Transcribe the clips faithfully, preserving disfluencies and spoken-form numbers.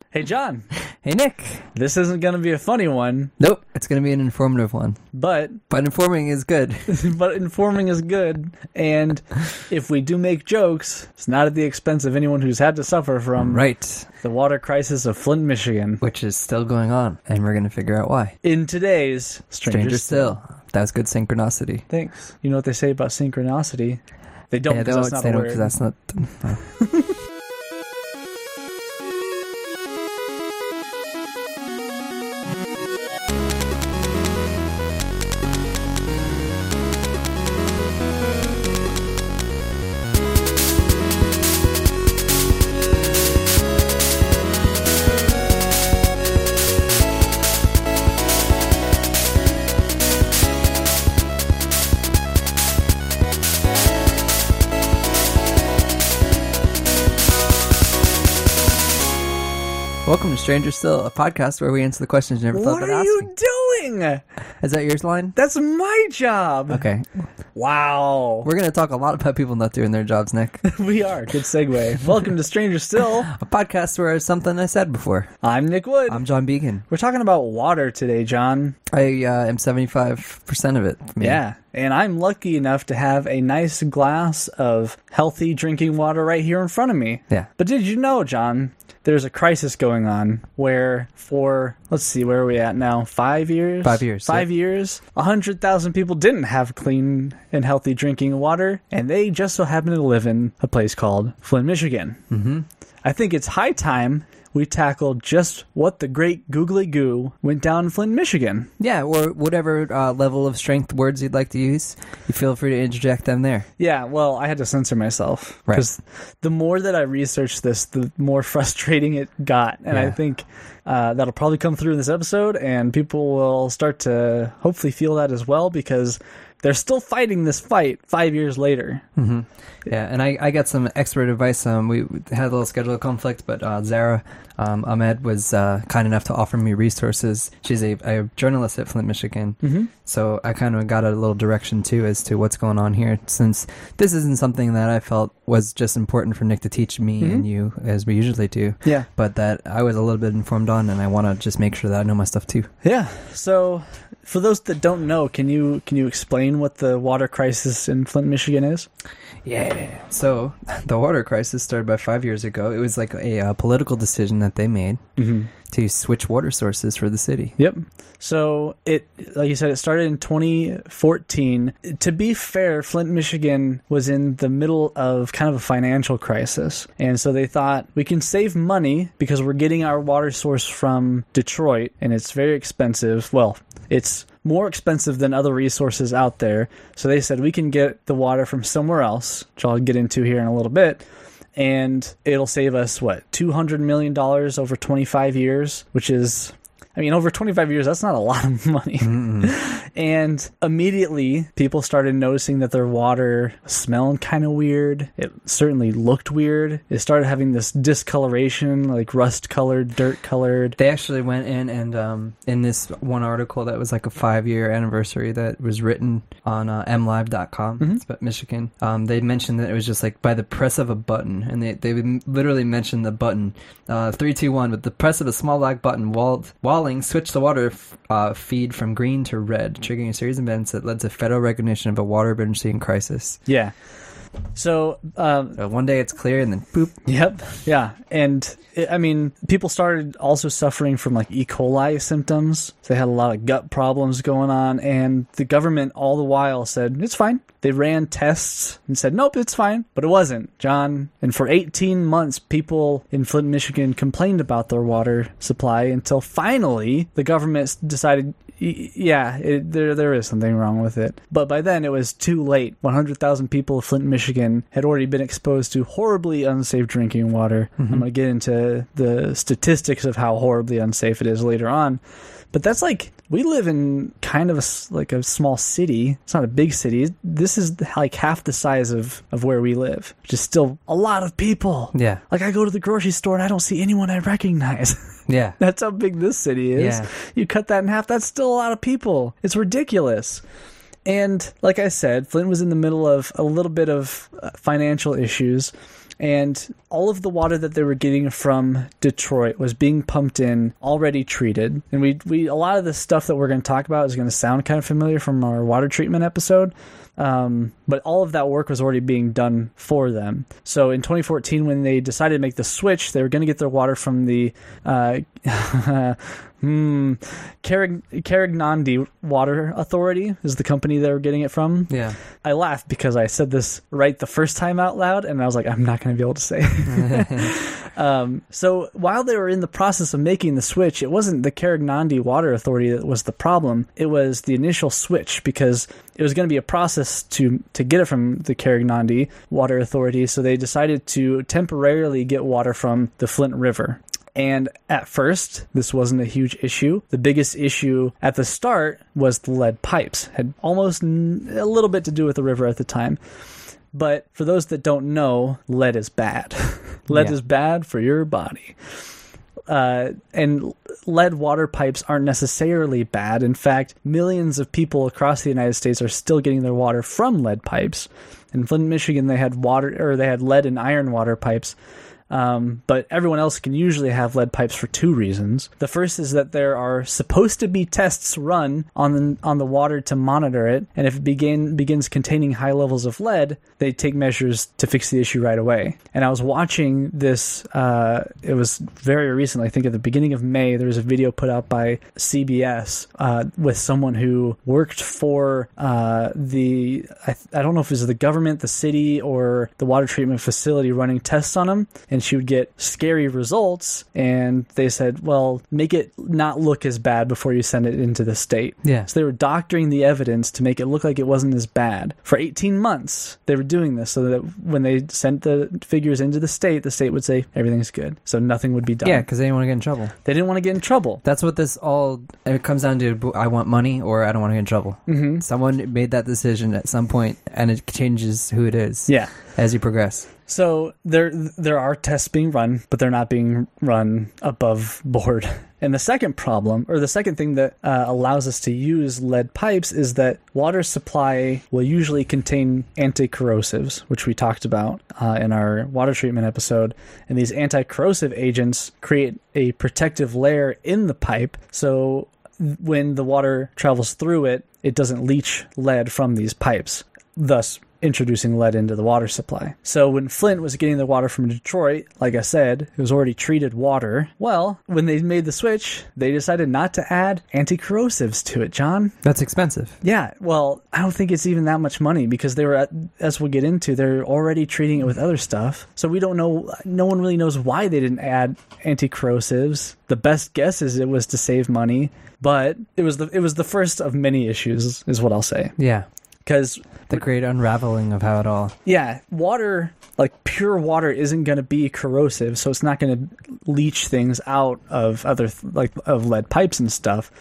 Hey, John. Hey, Nick. This isn't going to be a funny one. Nope, it's going to be an informative one. But... But informing is good. but informing is good. And if we do make jokes, it's not at the expense of anyone who's had to suffer from... Right. The water crisis of Flint, Michigan. Which is still going on, and we're going to figure out why. In today's Stranger, Stranger Still. Still. That was good synchronicity. Thanks. You know what they say about synchronicity? They don't, yeah, because don't that's not say a no, word. because that's not... No. Welcome to Stranger Still, a podcast where we answer the questions you never thought What about are asking. you doing? Is that yours line? That's my job. Okay. Wow. We're going to talk a lot about people not doing their jobs, Nick. We are. Good segue. Welcome to Stranger Still. A podcast where it's something I said before. I'm Nick Wood. I'm John Beacon. We're talking about water today, John. I uh, am seventy-five percent of it. Me. Yeah. And I'm lucky enough to have a nice glass of healthy drinking water right here in front of me. Yeah. But did you know, John, there's a crisis going on where for, let's see, where are we at now? Five years? Five years. Five yeah. years. one hundred thousand people didn't have clean and healthy drinking water, and they just so happen to live in a place called Flint, Michigan. Mm-hmm. I think it's high time we tackled just what the great googly goo went down in Flint, Michigan. Yeah, or whatever uh, level of strength words you'd like to use, you feel free to interject them there. Yeah, well, I had to censor myself. Right. Because the more that I researched this, the more frustrating it got. And Yeah. I think uh, that'll probably come through in this episode, and people will start to hopefully feel that as well, because they're still fighting this fight five years later. Mm-hmm. Yeah, and I, I got some expert advice. Um, we had a little schedule conflict, but uh, Zara um, Ahmed was uh, kind enough to offer me resources. She's a, a journalist at Flint, Michigan. Mm-hmm. So I kind of got a little direction, too, as to what's going on here, since this isn't something that I felt was just important for Nick to teach me Mm-hmm. and you, as we usually do. Yeah. But that I was a little bit informed on, and I want to just make sure that I know my stuff, too. Yeah. So for those that don't know, can you can you explain what the water crisis in Flint, Michigan is? Yeah. So the water crisis started about five years ago. It was like a uh, political decision that they made Mm-hmm. to switch water sources for the city. Yep. So it, like you said, it started in twenty fourteen. To be fair, Flint, Michigan was in the middle of kind of a financial crisis. And so they thought, we can save money because we're getting our water source from Detroit, and it's very expensive. Well, it's more expensive than other resources out there. So they said, we can get the water from somewhere else, which I'll get into here in a little bit. And it'll save us, what, two hundred million dollars over twenty-five years, which is, I mean, over twenty-five years, that's not a lot of money. Mm-mm. And immediately, people started noticing that their water was smelling kind of weird. It certainly looked weird. It started having this discoloration, like rust-colored, dirt-colored. They actually went in and um, in this one article that was like a five-year anniversary that was written on uh, m live dot com, Mhm. it's about Michigan. Um, they mentioned that it was just like by the press of a button, and they they literally mentioned the button uh, three two one with the press of a small black button. Walled, Walling switched the water f- uh, feed from green to red, triggering a series of events that led to federal recognition of a water emergency and crisis. Yeah. So, um, So one day it's clear, and then boop. Yep. Yeah. And it, I mean, people started also suffering from like E. coli symptoms. They had a lot of gut problems going on, and the government all the while said, it's fine. They ran tests and said, nope, it's fine. But it wasn't, John. And for eighteen months, people in Flint, Michigan complained about their water supply until finally the government decided, y- yeah, it, there there is something wrong with it. But by then it was too late. one hundred thousand people of Flint, Michigan had already been exposed to horribly unsafe drinking water. Mm-hmm. I'm going to get into the statistics of how horribly unsafe it is later on. But that's like, we live in kind of a, s- like a small city. It's not a big city. This is like half the size of, of where we live, which is still a lot of people. Yeah. Like, I go to the grocery store and I don't see anyone I recognize. Yeah. That's how big this city is. Yeah. You cut that in half, that's still a lot of people. It's ridiculous. And like I said, Flint was in the middle of a little bit of uh, financial issues. And all of the water that they were getting from Detroit was being pumped in, already treated. And we, we a lot of the stuff that we're going to talk about is going to sound kind of familiar from our water treatment episode. Um, but all of that work was already being done for them. So in twenty fourteen, when they decided to make the switch, they were going to get their water from the uh, hmm, Carrig- Carrignandi Water Authority is the company they were getting it from. Yeah. I laughed because I said this right the first time out loud, and I was like, I'm not going to be able to say it. um, so while they were in the process of making the switch, it wasn't the Carrignandi Water Authority that was the problem. It was the initial switch, because it was going to be a process to, to get it from the Carrignandi Water Authority, so they decided to temporarily get water from the Flint River. And at first, this wasn't a huge issue. The biggest issue at the start was the lead pipes. Had almost n- a little bit to do with the river at the time. But for those that don't know, lead is bad. lead Yeah. is bad for your body. Uh, and lead water pipes aren't necessarily bad. In fact, millions of people across the United States are still getting their water from lead pipes. In Flint, Michigan, they had water, or they had lead and iron water pipes. Um, but everyone else can usually have lead pipes for two reasons. The first is that there are supposed to be tests run on the, on the water to monitor it, and if it begin, begins containing high levels of lead, they take measures to fix the issue right away. And I was watching this, uh, it was very recently, I think at the beginning of May, there was a video put out by C B S uh, with someone who worked for uh, the, I, I don't know if it was the government, the city, or the water treatment facility running tests on them, and she would get scary results, and they said, well, make it not look as bad before you send it into the state. Yeah. So they were doctoring the evidence to make it look like it wasn't as bad. For eighteen months, they were doing this so that when they sent the figures into the state, the state would say, everything's good. So nothing would be done. Yeah, because they didn't want to get in trouble. They didn't want to get in trouble. That's what this all, it comes down to. I want money or I don't want to get in trouble. Mm-hmm. Someone made that decision at some point, and it changes who it is. Yeah. As you progress. So there there are tests being run, but they're not being run above board. And the second problem, or the second thing that uh, allows us to use lead pipes, is that water supply will usually contain anti-corrosives, which we talked about uh, in our water treatment episode. And these anti-corrosive agents create a protective layer in the pipe, so when the water travels through it, it doesn't leach lead from these pipes, thus introducing lead into the water supply. So when Flint was getting the water from Detroit, like I said, it was already treated water. Well, when they made the switch, they decided not to add anti-corrosives to it, John. That's expensive. Yeah, well, I don't think it's even that much money, because they were, at, as we'll get into, they're already treating it with other stuff. So we don't know, no one really knows why they didn't add anti-corrosives. The best guess is it was to save money, but it was the it was the first of many issues, is what I'll say. Yeah. Because the great unraveling of how it all. Yeah, water, like pure water, isn't going to be corrosive, so it's not going to leach things out of other, th- like of lead pipes and stuff.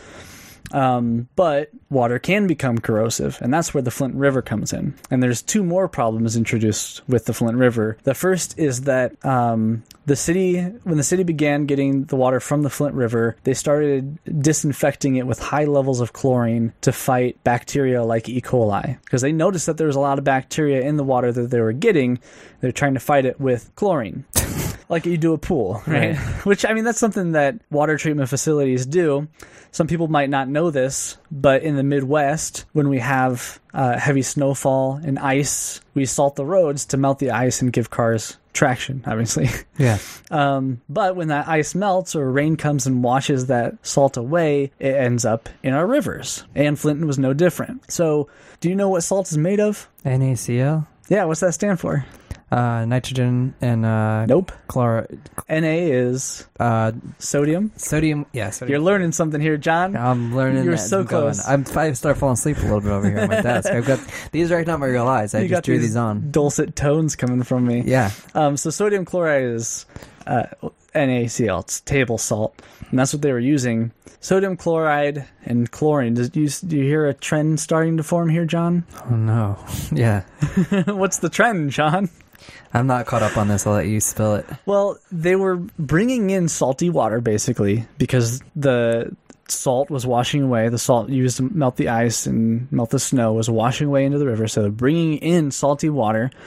Um, but water can become corrosive, and that's where the Flint River comes in. And there's two more problems introduced with the Flint River. The first is that um, the city, when the city began getting the water from the Flint River, they started disinfecting it with high levels of chlorine to fight bacteria like E. coli. Because they noticed that there was a lot of bacteria in the water that they were getting. They're trying to fight it with chlorine. Like you do a pool, right? Right. Which, I mean, that's something that water treatment facilities do. Some people might not know this, but in the Midwest, when we have uh, heavy snowfall and ice, we salt the roads to melt the ice and give cars traction, obviously. Yeah. Um, but when that ice melts or rain comes and washes that salt away, it ends up in our rivers. And Flint was no different. So, do you know what salt is made of? N A C L? Yeah, what's that stand for? Uh, nitrogen and uh, Nope. chlor. N A is Uh, sodium. sodium. Yeah, sodium. You're learning something here, John. I'm learning. You're that so I'm going. close. I'm I start falling asleep a little bit over here on my desk. I've got these are not my real eyes. I You just got drew these these on. dulcet tones coming from me. Yeah. Um, so sodium chloride is uh, N A C L. It's table salt, and that's what they were using. Sodium chloride and chlorine. Does you do you hear a trend starting to form here, John? Oh no. Yeah. What's the trend, John? I'm not caught up on this. I'll let you spill it. Well, they were bringing in salty water basically because the salt was washing away. The salt used to melt the ice and melt the snow was washing away into the river. So they're bringing in salty water.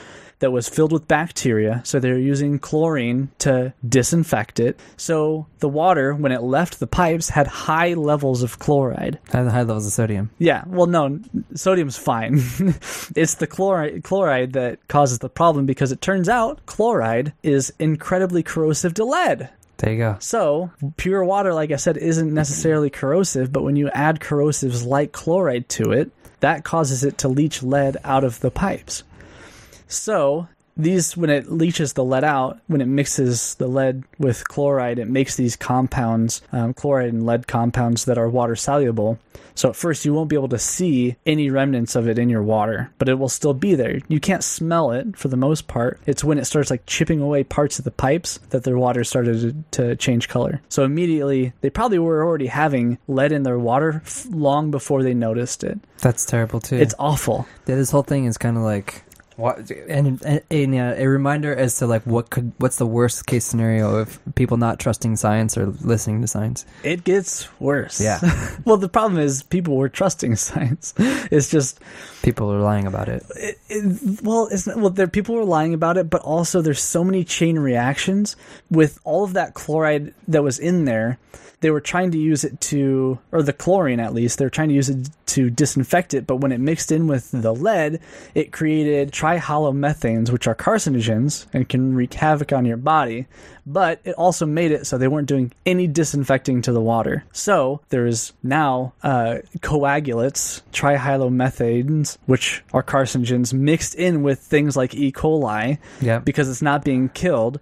that was filled with bacteria, so they were using chlorine to disinfect it. So the water, when it left the pipes, had high levels of chloride. Had high levels of sodium. Yeah, well, no, sodium's fine. It's the chloride, chloride that causes the problem, because it turns out chloride is incredibly corrosive to lead. There you go. So, pure water, like I said, isn't necessarily corrosive, but when you add corrosives like chloride to it, that causes it to leach lead out of the pipes. So, these, when it leaches the lead out, when it mixes the lead with chloride, it makes these compounds, um, chloride and lead compounds that are water soluble. So at first you won't be able to see any remnants of it in your water, but it will still be there. You can't smell it for the most part. It's when it starts like chipping away parts of the pipes that their water started to, to change color. So immediately, they probably were already having lead in their water f- long before they noticed it. That's terrible too. It's awful. Yeah, this whole thing is kind of like... What, and, and, and uh, a reminder as to like what could what's the worst case scenario of people not trusting science or listening to science. It gets worse. Yeah. Well, the problem is people were trusting science. It's just people are lying about it. it, it well, it's not, well, there people were lying about it, but also there's so many chain reactions with all of that chloride that was in there. They were trying to use it to, or the chlorine at least, they were trying to use it to disinfect it, but when it mixed in with the lead, it created trihalomethanes, which are carcinogens and can wreak havoc on your body, but it also made it so they weren't doing any disinfecting to the water. So there's now uh, coagulates, trihalomethanes, which are carcinogens, mixed in with things like E. coli, Yep. because it's not being killed.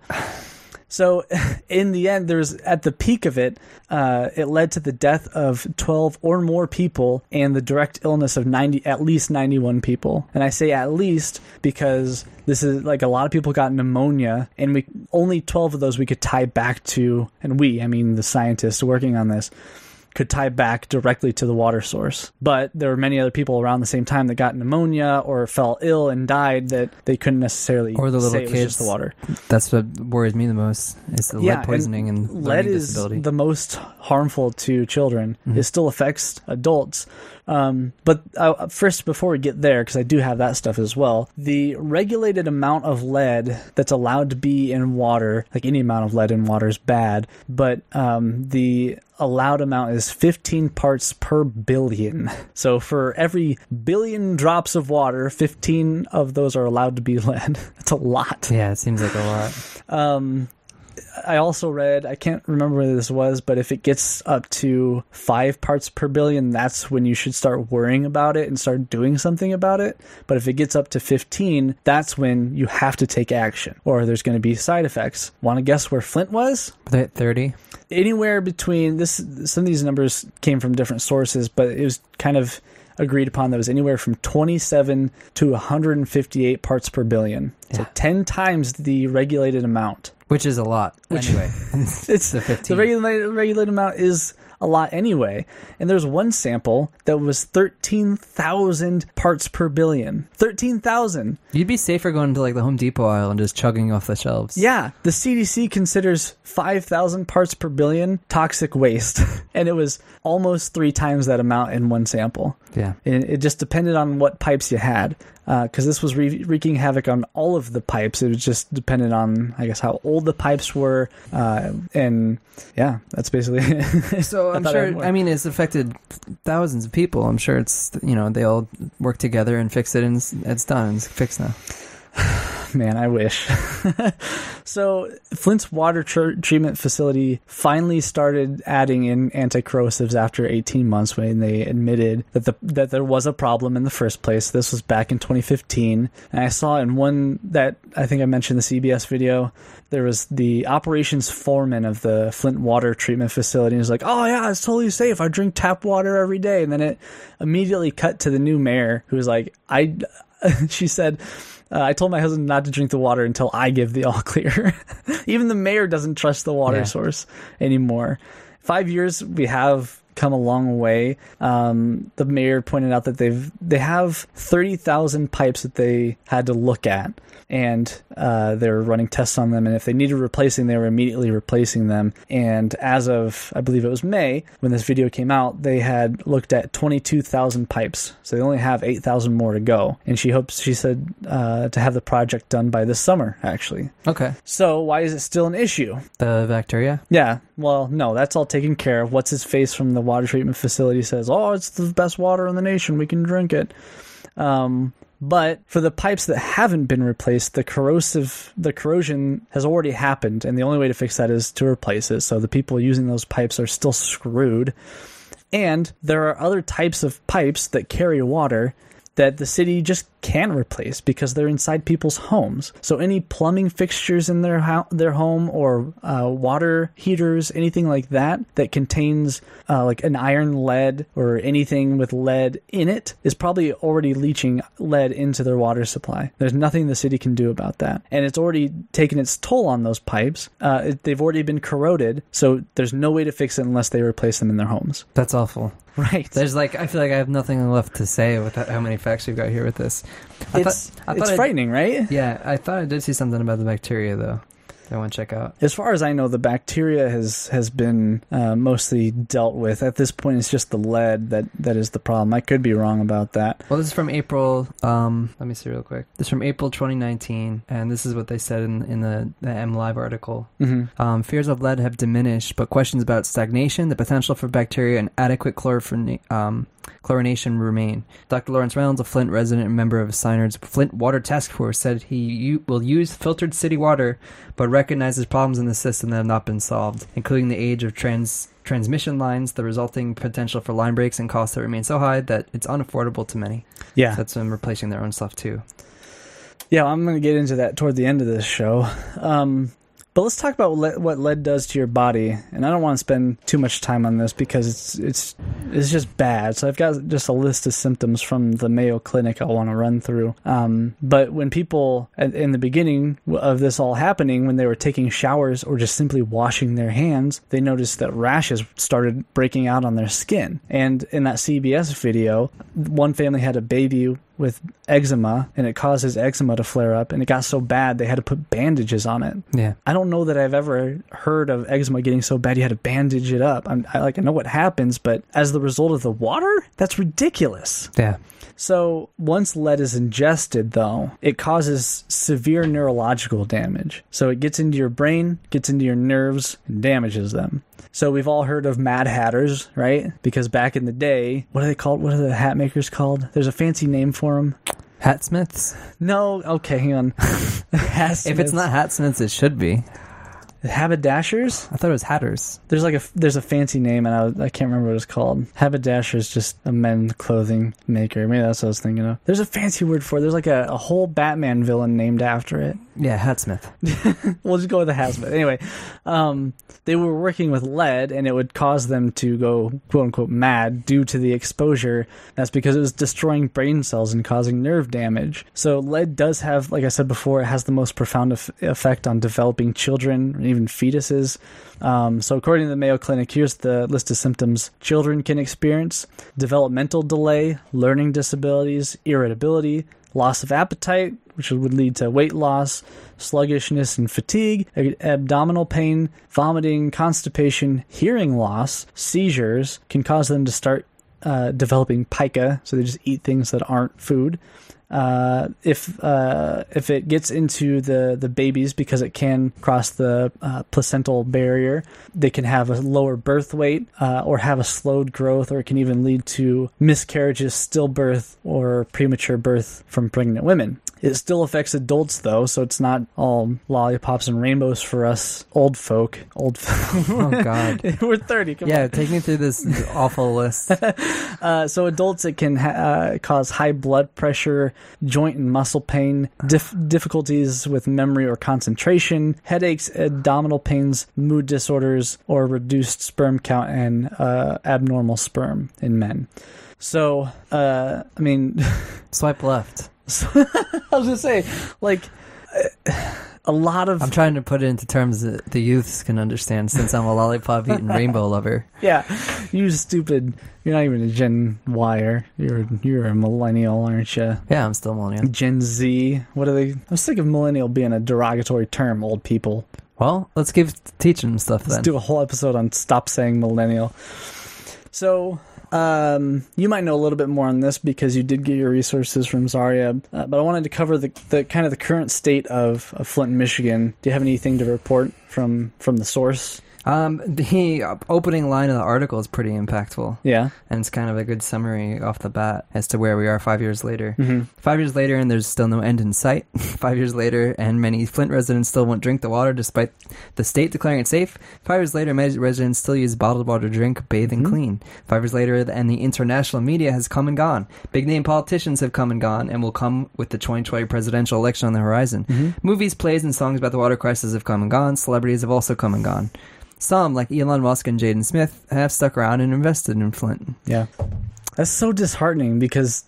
So, in the end, there's at the peak of it, uh, it led to the death of twelve or more people and the direct illness of ninety, at least ninety-one people. And I say at least because this is like a lot of people got pneumonia, and we only twelve of those we could tie back to, and we, I mean the scientists working on this, could tie back directly to the water source. But there were many other people around the same time that got pneumonia or fell ill and died that they couldn't necessarily or the little say it was kids. just the water. That's what worries me the most. Is the Yeah, lead poisoning and, and learning lead is disability. the most harmful to children. Mm-hmm. It still affects adults. Um, but uh, first, before we get there, because I do have that stuff as well, the regulated amount of lead that's allowed to be in water, like any amount of lead in water is bad, but um, the allowed amount is fifteen parts per billion. So for every billion drops of water, fifteen of those are allowed to be lead. That's a lot. Yeah, it seems like a lot. Um, I also read, I can't remember where this was, but if it gets up to five parts per billion, that's when you should start worrying about it and start doing something about it. But if it gets up to fifteen, that's when you have to take action, or there's going to be side effects. Want to guess where Flint was? thirty? Anywhere between this, some of these numbers came from different sources, but it was kind of agreed upon that was anywhere from twenty-seven to one hundred fifty-eight parts per billion. Yeah. So ten times the regulated amount. Which is a lot. Which- anyway, It's the fifteen. The regulated, regulated amount is a lot anyway. And there's one sample that was thirteen thousand parts per billion. thirteen thousand. You'd be safer going to like the Home Depot aisle and just chugging off the shelves. Yeah, the C D C considers five thousand parts per billion toxic waste. And it was almost three times that amount in one sample. Yeah. And it just depended on what pipes you had. Because uh, this was re- wreaking havoc on all of the pipes. It was just dependent on, I guess, how old the pipes were. Uh, and yeah, that's basically it. So I'm I thought I had sure, more. I mean, it's affected thousands of people. I'm sure it's, you know, they all work together and fix it, and it's, it's done. It's fixed now. Man, I wish. So Flint's water tr- treatment facility finally started adding in anti-corrosives after eighteen months when they admitted that the that there was a problem in the first place. This was back in twenty fifteen. And I saw in one that I think I mentioned in the C B S video, there was the operations foreman of the Flint water treatment facility. He was like, oh yeah, it's totally safe. I drink tap water every day. And then it immediately cut to the new mayor who was like, I, she said, Uh, I told my husband not to drink the water until I give the all clear. Even the mayor doesn't trust the water Yeah. source anymore. Five years, we have come a long way. Um, the mayor pointed out that they've they have thirty thousand pipes that they had to look at, and uh, they were running tests on them. And if they needed replacing, they were immediately replacing them. And as of, I believe it was May, when this video came out, they had looked at twenty-two thousand pipes. So they only have eight thousand more to go. And she hopes, she said, uh, to have the project done by this summer, actually. Okay. So why is it still an issue? The bacteria? Yeah. Well, no, that's all taken care of. What's his face from the water treatment facility says, oh, it's the best water in the nation. We can drink it. Um... But for the pipes that haven't been replaced, the corrosive, the corrosion has already happened, and the only way to fix that is to replace it. So the people using those pipes are still screwed. And there are other types of pipes that carry water that the city just can't replace because they're inside people's homes. So any plumbing fixtures in their ho- their home or uh, water heaters, anything like that that contains uh, like an iron lead or anything with lead in it is probably already leaching lead into their water supply. There's nothing the city can do about that. And it's already taken its toll on those pipes. Uh, it, they've already been corroded, so there's no way to fix it unless they replace them in their homes. That's awful. Right. There's like, I feel like I have nothing left to say with how many facts we've got here with this. I It's, thought, I thought it's I, frightening, right? Yeah, I thought I did see something about the bacteria, though. I want to check out. As far as I know, the bacteria has has been uh, mostly dealt with. At this point, it's just the lead that, that is the problem. I could be wrong about that. Well, this is from April. Um, let me see real quick. This is from April twenty nineteen, and this is what they said in in the, the M Live article. Mm-hmm. Um, fears of lead have diminished, but questions about stagnation, the potential for bacteria, and adequate chloroform- um, chlorination remain. Doctor Lawrence Reynolds, a Flint resident and member of Synard's Flint Water Task Force, said he u- will use filtered city water, but recognizes problems in the system that have not been solved, including the age of trans transmission lines, the resulting potential for line breaks, and costs that remain so high that it's unaffordable to many. Yeah. So that's them replacing their own stuff too. Yeah, I'm going to get into that toward the end of this show. Um, but let's talk about le- what lead does to your body. And I don't want to spend too much time on this because it's it's it's just bad. So I've got just a list of symptoms from the Mayo Clinic I want to run through. Um, but when people, in the beginning of this all happening, when they were taking showers or just simply washing their hands, they noticed that rashes started breaking out on their skin. And in that C B S video, one family had a baby with eczema, and it caused his eczema to flare up, and it got so bad they had to put bandages on it. Yeah. I don't know that I've ever heard of eczema getting so bad you had to bandage it up. I'm, I like I know what happens, but as the result of the water, that's ridiculous. Yeah. So once lead is ingested, though, it causes severe neurological damage. So it gets into your brain, gets into your nerves, and damages them. So we've all heard of Mad Hatters, right? Because back in the day, what are they called? What are the hat makers called? There's a fancy name for them. Hatsmiths? No, okay, hang on. If it's not hatsmiths, it should be. Haberdashers? I thought it was hatters. There's like a there's a fancy name, and I, I can't remember what it's called. Haberdasher is just a men's clothing maker. Maybe that's what I was thinking of. There's a fancy word for it. There's like a, a whole Batman villain named after it. Yeah, Hatsmith. We'll just go with the Hatsmith. Anyway, um, they were working with lead, and it would cause them to go quote unquote mad due to the exposure. That's because it was destroying brain cells and causing nerve damage. So lead does have, like I said before, it has the most profound ef- effect on developing children, or even fetuses. Um, so according to the Mayo Clinic, here's the list of symptoms children can experience: developmental delay, learning disabilities, irritability, loss of appetite, which would lead to weight loss, sluggishness and fatigue, abdominal pain, vomiting, constipation, hearing loss, seizures can cause them to start uh, developing pica, so they just eat things that aren't food. Uh, if uh, if it gets into the, the babies, because it can cross the uh, placental barrier, they can have a lower birth weight uh, or have a slowed growth, or it can even lead to miscarriages, stillbirth, or premature birth from pregnant women. It still affects adults, though, so it's not all lollipops and rainbows for us old folk. Old folk. Oh, God. We're thirty. Come yeah, on. take me through this awful list. Uh, so adults, it can ha- uh, cause high blood pressure, joint and muscle pain, dif- difficulties with memory or concentration, headaches, abdominal pains, mood disorders, or reduced sperm count and uh, abnormal sperm in men. So, uh, I mean... Swipe left. I was going to say, like... a lot of... I'm trying to put it into terms that the youths can understand, since I'm a lollipop-eating rainbow lover. Yeah, you stupid... You're not even a Gen Y-er. You're, you're a millennial, aren't you? Yeah, I'm still millennial. Gen Z. What are they... I was thinking of millennial being a derogatory term, old people. Well, let's keep teaching them stuff then. Let's do a whole episode on stop saying millennial. So... Um, you might know a little bit more on this because you did get your resources from Zarya, uh, but I wanted to cover the, the kind of the current state of, of Flint, Michigan. Do you have anything to report from, from the source? Um, the opening line of the article is pretty impactful. Yeah. And it's kind of a good summary off the bat as to where we are five years later. Mm-hmm. Five years later, and there's still no end in sight. Five years later, and many Flint residents still won't drink the water despite the state declaring it safe. Five years later, many residents still use bottled water to drink, bathe, and Mm-hmm. clean. Five years later, and the international media has come and gone. Big-name politicians have come and gone, and will come with the twenty twenty presidential election on the horizon. Mm-hmm. Movies, plays, and songs about the water crisis have come and gone. Celebrities have also come and gone. Some, like Elon Musk and Jaden Smith, have stuck around and invested in Flint. Yeah. That's so disheartening because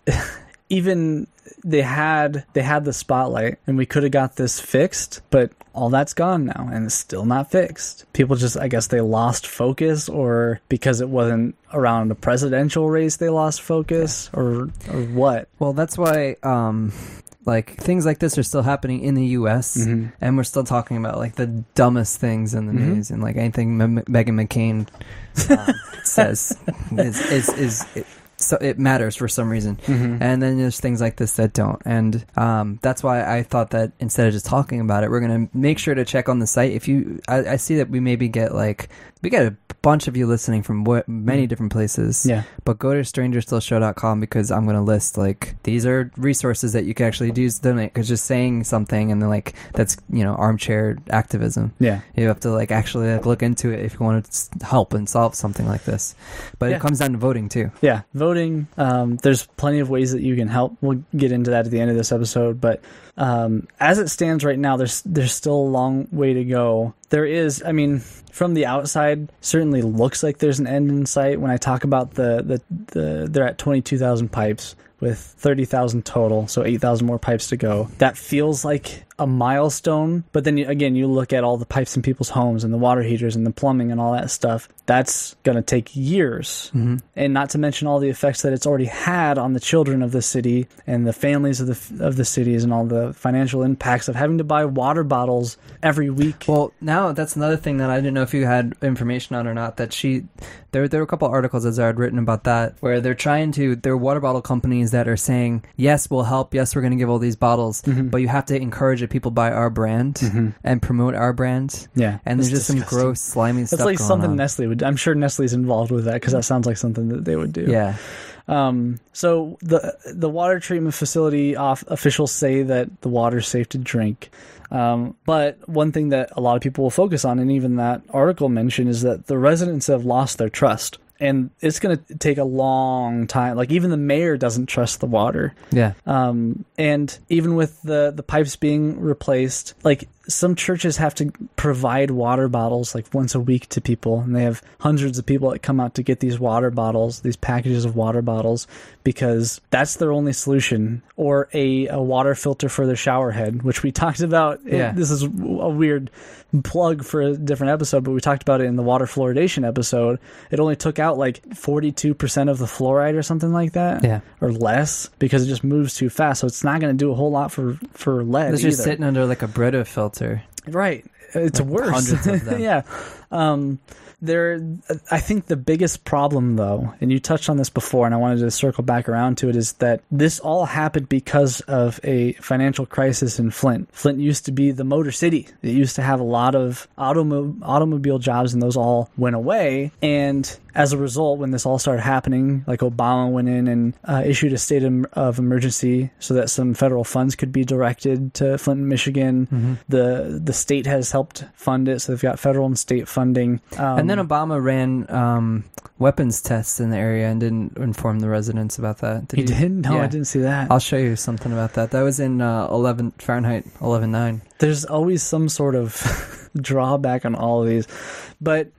even they had they had the spotlight and we could have got this fixed, but all that's gone now and it's still not fixed. People just, I guess they lost focus, or because it wasn't around a presidential race they lost focus, or or what? Well, that's why um like things like this are still happening in the U S Mm-hmm. and we're still talking about like the dumbest things in the Mhm. news, and like anything M- Meghan McCain um, says is is, is it, so it matters for some reason. Mm-hmm. And then there's things like this that don't, and um, that's why I thought that instead of just talking about it, we're gonna make sure to check on the site. If you, I, I see that we maybe get like we get a bunch of you listening from what, many different places. Yeah. But go to stranger still show dot com because I'm going to list, like, these are resources that you can actually do to donate, because just saying something and then, like, that's, you know, armchair activism. Yeah. You have to, like, actually like, look into it if you want to help and solve something like this. But Yeah. it comes down to voting, too. Yeah, voting. Um, there's plenty of ways that you can help. We'll get into that at the end of this episode. But um, as it stands right now, there's there's still a long way to go. There is, I mean, from the outside, certainly looks like there's an end in sight. When I talk about the the, the they're at twenty-two thousand pipes with thirty thousand total, so eight thousand more pipes to go. That feels like a milestone, but then you, again, you look at all the pipes in people's homes and the water heaters and the plumbing and all that stuff. That's going to take years, Mm-hmm. and not to mention all the effects that it's already had on the children of the city and the families of the of the cities, and all the financial impacts of having to buy water bottles every week. Well, now that's another thing that I didn't know if you had information on or not. That she, there, there were a couple articles that I had written about that, where they're trying to, there are water bottle companies that are saying, yes, we'll help, yes, we're going to give all these bottles, Mhm. but you have to encourage that people buy our brand Mhm. and promote our brand. Yeah, And there's it's just disgusting. some gross, slimy That's stuff like going something on. Nestle would. I'm sure Nestle's involved with that because that sounds like something that they would do. Yeah. Um, so the the water treatment facility off, officials say that the water is safe to drink. Um, but one thing that a lot of people will focus on, and even that article mentioned, is that the residents have lost their trust. And it's going to take a long time. Like, even the mayor doesn't trust the water. Yeah. Um, and even with the, the pipes being replaced, like, some churches have to provide water bottles like once a week to people, and they have hundreds of people that come out to get these water bottles, these packages of water bottles, because that's their only solution. Or a, a water filter for their shower head, which we talked about. Yeah. This is a weird plug for a different episode, but we talked about it in the water fluoridation episode. It only took out like forty-two percent of the fluoride or something like that. Yeah. Or less, because it just moves too fast. So it's not going to do a whole lot for, for lead It's either. just sitting under like a Brita filter. Right. It's Like worse. hundreds of them. Yeah. Um, there, I think the biggest problem, though, and you touched on this before, and I wanted to circle back around to it, is that this all happened because of a financial crisis in Flint. Flint used to be the Motor City. It used to have a lot of automo- automobile jobs, and those all went away. And as a result, when this all started happening, like Obama went in and uh, issued a state of, of emergency so that some federal funds could be directed to Flint, Michigan. Mm-hmm. The the state has helped fund it, so they've got federal and state funding. Um, And then Obama ran um, weapons tests in the area and didn't inform the residents about that. he you? did? No, Yeah. I didn't see that. I'll show you something about that. That was in uh, eleven Fahrenheit eleven nine. There's always some sort of drawback on all of these. But, like,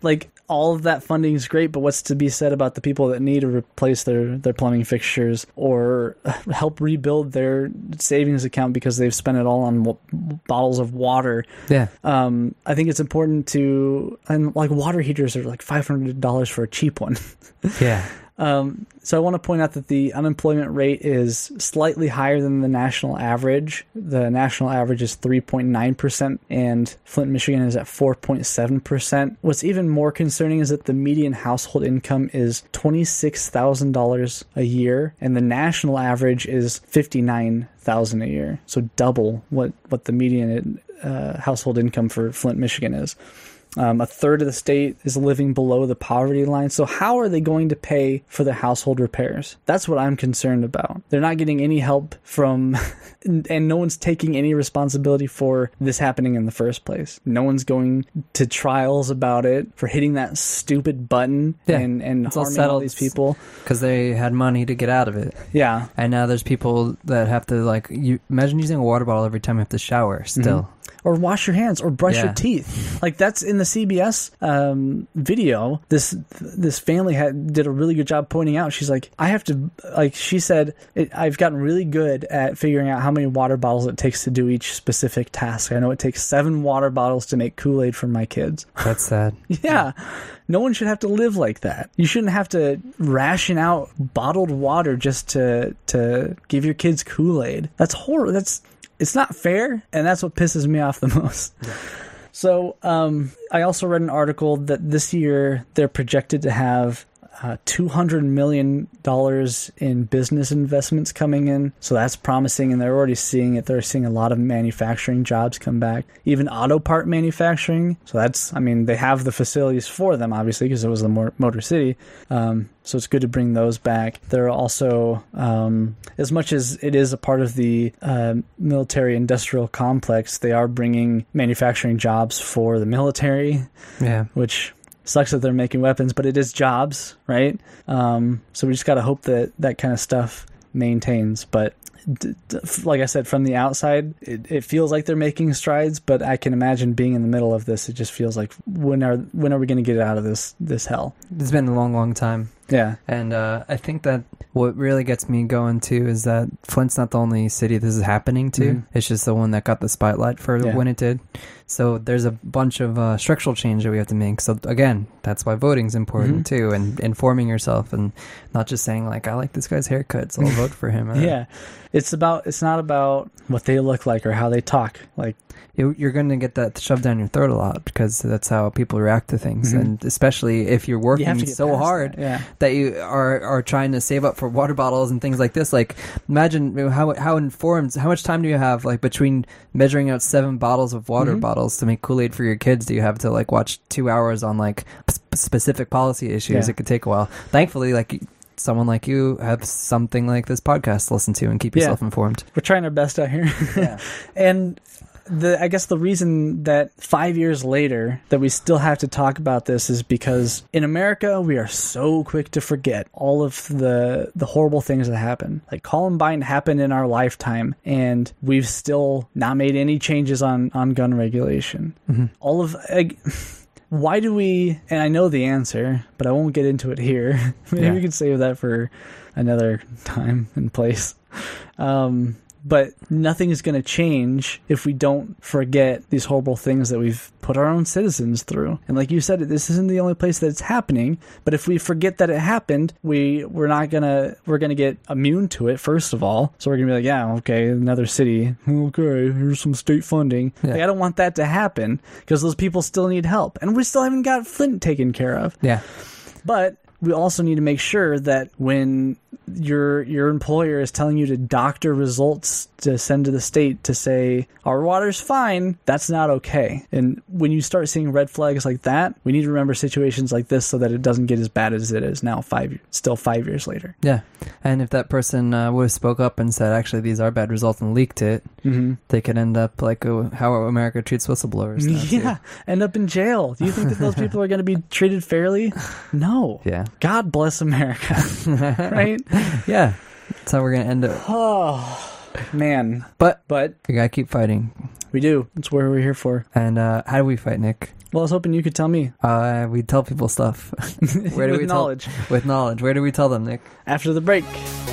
all of that funding is great, but what's to be said about the people that need to replace their, their plumbing fixtures or help rebuild their savings account because they've spent it all on w- bottles of water? Yeah. Um, I think it's important to, and like water heaters are like five hundred dollars for a cheap one. Yeah. Um, so I want to point out that the unemployment rate is slightly higher than the national average. The national average is three point nine percent and Flint, Michigan is at four point seven percent. What's even more concerning is that the median household income is twenty-six thousand dollars a year and the national average is fifty-nine thousand dollars a year. So double what, what the median uh, household income for Flint, Michigan is. Um, a third of the state is living below the poverty line. So how are they going to pay for their household repairs? That's what I'm concerned about. They're not getting any help from, and no one's taking any responsibility for this happening in the first place. No one's going to trials about it for hitting that stupid button yeah. and, and it's all harming all settled these people. Because they had money to get out of it. Yeah. And now there's people that have to, like, you imagine using a water bottle every time you have to shower still. Mm-hmm. Or wash your hands, or brush Yeah. your teeth. Like that's in the C B S um, video. This this family had did a really good job pointing out. She's like, I have to, like she said, it, I've gotten really good at figuring out how many water bottles it takes to do each specific task. I know it takes seven water bottles to make Kool-Aid for my kids. That's sad. Yeah. No one should have to live like that. You shouldn't have to ration out bottled water just to to give your kids Kool-Aid. That's horrible. That's It's not fair, and that's what pisses me off the most. Yeah. So um, I also read an article that this year they're projected to have uh, two hundred million dollars in business investments coming in. So that's promising, and they're already seeing it. They're seeing a lot of manufacturing jobs come back, even auto part manufacturing. So that's, I mean, they have the facilities for them, obviously, because it was the Motor City. Um, so it's good to bring those back. They're also, um, as much as it is a part of the uh, military-industrial complex, they are bringing manufacturing jobs for the military, yeah, which sucks that they're making weapons, but it is jobs, right? Um, so we just got to hope that that kind of stuff maintains. But d- d- like I said, from the outside, it, it feels like they're making strides, but I can imagine being in the middle of this, it just feels like, when are when are we going to get out of this this hell? It's been a long, long time. Yeah. And uh, I think that what really gets me going, too, is that Flint's not the only city this is happening to. Mm-hmm. It's just the one that got the spotlight for yeah. when it did. So there's a bunch of uh, structural change that we have to make. So, again, that's why voting's important, mm-hmm. too, and informing yourself and not just saying, like, I like this guy's haircut, so I'll vote for him. Yeah. It's about. It's not about what they look like or how they talk. Like, you're going to get that shoved down your throat a lot because that's how people react to things. Mm-hmm. And especially if you're working you so hard that. Yeah. that you are, are trying to save up for water bottles and things like this. Like, imagine how how informed, how much time do you have, like, between measuring out seven bottles of water mm-hmm. bottles to make Kool-Aid for your kids? Do you have to, like, watch two hours on, like, sp- specific policy issues? Yeah. It could take a while. Thankfully, like, someone like you have something like this podcast to listen to and keep yourself yeah. informed. We're trying our best out here. Yeah. And the I guess the reason that five years later that we still have to talk about this is because in America we are so quick to forget all of the the horrible things that happen. Like Columbine happened in our lifetime, and we've still not made any changes on on gun regulation. Mm-hmm. All of like, why do we? And I know the answer, but I won't get into it here. Maybe yeah. we can save that for another time and place. Um, But nothing is going to change if we don't forget these horrible things that we've put our own citizens through. And like you said, this isn't the only place that it's happening. But if we forget that it happened, we we're not gonna we're gonna get immune to it. First of all, so we're gonna be like, yeah, okay, another city, okay, here's some state funding. Yeah. Like, I don't want that to happen because those people still need help, and we still haven't got Flint taken care of. Yeah, but we also need to make sure that when your your employer is telling you to doctor results to send to the state to say our water's fine, that's not okay. And when you start seeing red flags like that, we need to remember situations like this so that it doesn't get as bad as it is now, five still five years later. Yeah, and if that person uh, would have spoke up and said, actually, these are bad results and leaked it, mm-hmm. they could end up like uh, how America treats whistleblowers. Yeah, end up in jail. Do you think that those people are going to be treated fairly? No. Yeah. God bless America. Right? Yeah, that's how we're gonna end it. Oh man, but but we gotta keep fighting. We do. That's what we're here for. And uh, how do we fight, Nick? Well, I was hoping you could tell me. Uh, we tell people stuff. Where do With we knowledge. Tell, with knowledge. Where do we tell them, Nick? After the break.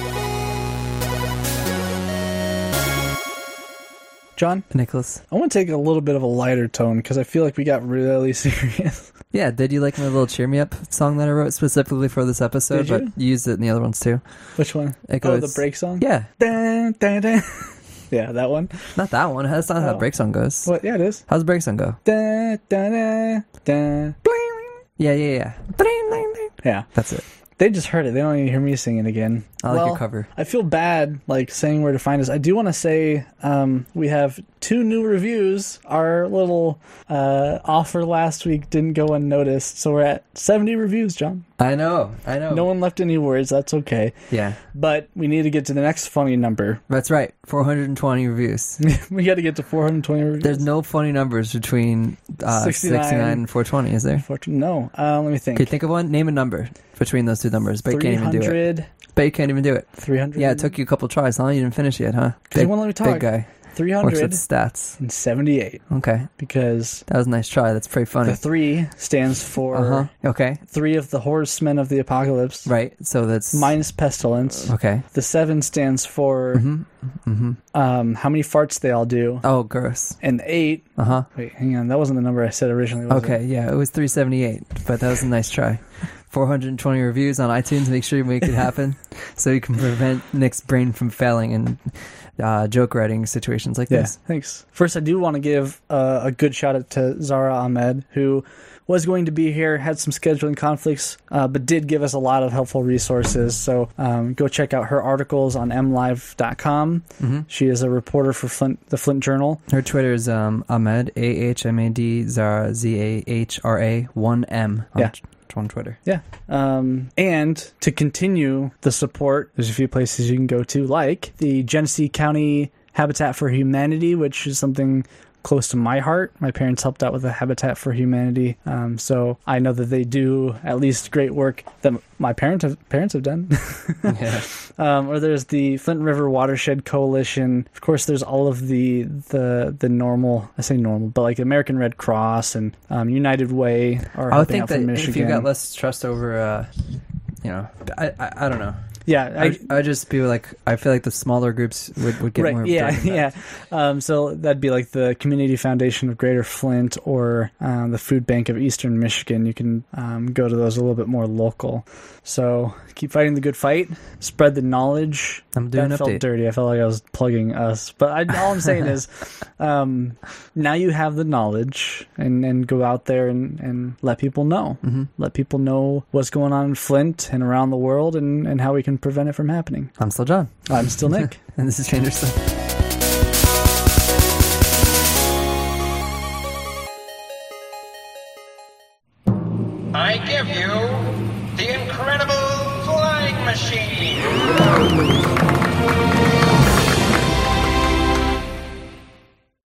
John? Nicholas? I want to take a little bit of a lighter tone because I feel like we got really serious. Yeah, did you like my little cheer me up song that I wrote specifically for this episode? Did you? But you used it in the other ones too. Which one? It oh, goes- the break song? Yeah. Dun, dun, dun. Yeah, that one. Not that one. That's not how Oh. the break song goes. What? Yeah, it is. How's the break song go? Dun, dun, dun, dun. Bling. Yeah, yeah, yeah. Ding, ding, ding. Yeah. That's it. They just heard it. They don't even hear me sing it again. I like well, your cover. I feel bad, like, saying where to find us. I do want to say um, we have two new reviews. Our little uh, offer last week didn't go unnoticed, so we're at seventy reviews, John. I know. I know. No one left any words. That's okay. Yeah. But we need to get to the next funny number. That's right. four hundred twenty reviews. We got to get to four hundred twenty reviews. There's no funny numbers between uh, sixty-nine. sixty-nine and four twenty, is there? Fortune- No. Uh, let me think. Okay, think of one. Name a number between those two numbers. But you can't even do it. three hundred. But you can't even do it. three hundred. Yeah, it took you a couple tries, huh? You didn't finish yet, huh? They won't let me talk. Big guy. Works three with stats. seventy-eight. Okay. Because That was a nice try. That's pretty funny. the three stands for Uh-huh. Okay. three of the horsemen of the apocalypse. Right. So that's... Minus pestilence. Okay. The seven stands for Mm-hmm. Mm-hmm. um, how many farts they all do. Oh, gross. And the eight. Uh-huh. Wait, hang on. That wasn't the number I said originally. Was Okay, It? yeah, it was three seventy-eight, but that was a nice try. four hundred twenty reviews on iTunes. Make sure you make it happen so you can prevent Nick's brain from failing in uh, joke writing situations like Yeah. this. Thanks. First, I do want to give uh, a good shout out to Zara Ahmed, who was going to be here, had some scheduling conflicts, uh, but did give us a lot of helpful resources. So um, go check out her articles on m live dot com. Mm-hmm. She is a reporter for Flint, the Flint Journal. Her Twitter is um, Ahmed, A H M A D, Zara, Z A H R A, one M on, Yeah. t- on Twitter. Yeah. Um, and to continue the support, there's a few places you can go to, like the Genesee County Habitat for Humanity, which is something close to my heart. My parents helped out with the Habitat for Humanity, um, so I know that they do at least great work that my parents have, parents have done. Yeah. Um, or there's the Flint River Watershed Coalition. Of course, there's all of the the the normal. I say normal, but like American Red Cross and um, United Way are I would helping think out that from if Michigan. you got less trust over, uh, you know, I, I, I don't know. yeah, I, I would just be like, I feel like the smaller groups would, would get right, more. yeah, direct than yeah. that. Um, so that'd be like the Community Foundation of Greater Flint or um, the Food Bank of Eastern Michigan. You can um, go to those a little bit more local. So keep fighting the good fight. Spread the knowledge. I'm doing that an felt update. dirty. I felt like I was plugging us, but I, all I'm saying is, um, now you have the knowledge, and, and go out there and, and let people know. Mm-hmm. Let people know what's going on in Flint and around the world, and, and how we can prevent it from happening. I'm still John. I'm still Nick. And this is Stranger Stuff. I give you the incredible flying machine.